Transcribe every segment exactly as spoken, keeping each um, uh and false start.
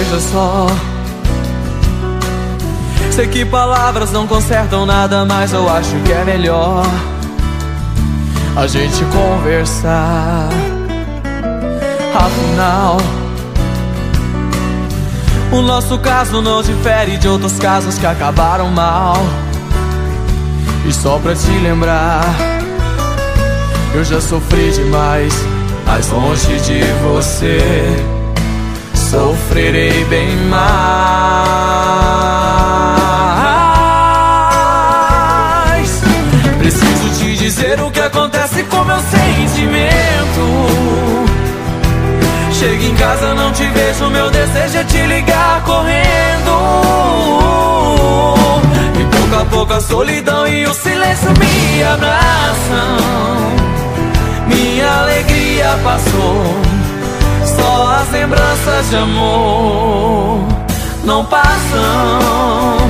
veja só. Sei que palavras não consertam nada, mas eu acho que é melhor a gente conversar. Afinal, o nosso caso não difere de outros casos que acabaram mal. E só pra te lembrar, eu já sofri demais, mas longe de você sofrerei bem mais. Preciso te dizer o que acontece com meu sentimento. Chego em casa, não te vejo, meu desejo é te ligar correndo. E pouco a pouco a solidão e o silêncio me abraçam. Minha alegria passou, só as lembranças de amor não passam.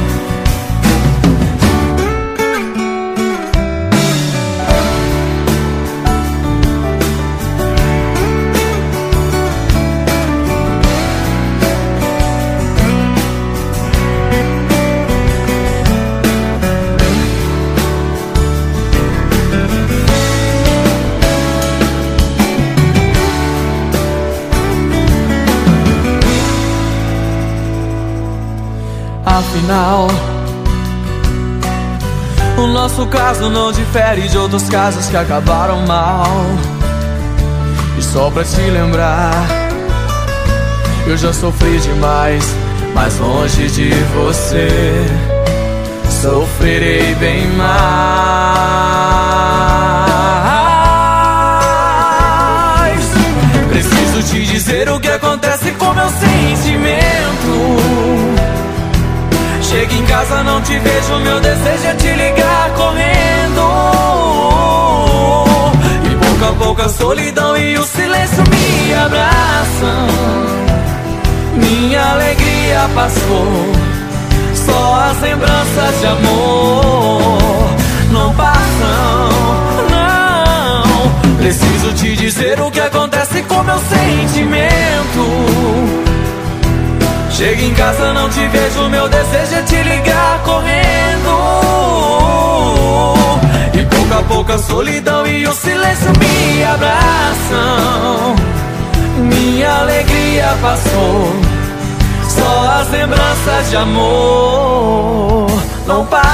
Afinal, o nosso caso não difere de outros casos que acabaram mal. E só pra te lembrar, eu já sofri demais, mas longe de você sofrerei bem mais. Preciso te dizer o que acontece com meu sentimento. Chego em casa, não te vejo, meu desejo é te ligar correndo. E pouco a pouco a solidão e o silêncio me abraçam. Minha alegria passou, só as lembranças de amor não passam, não. Preciso te dizer o que acontece com meu sentimento. Chego em casa, não te vejo, meu desejo é te ligar correndo. E pouco a pouco a solidão e o silêncio me abraçam. Minha alegria passou, só as lembranças de amor não passam.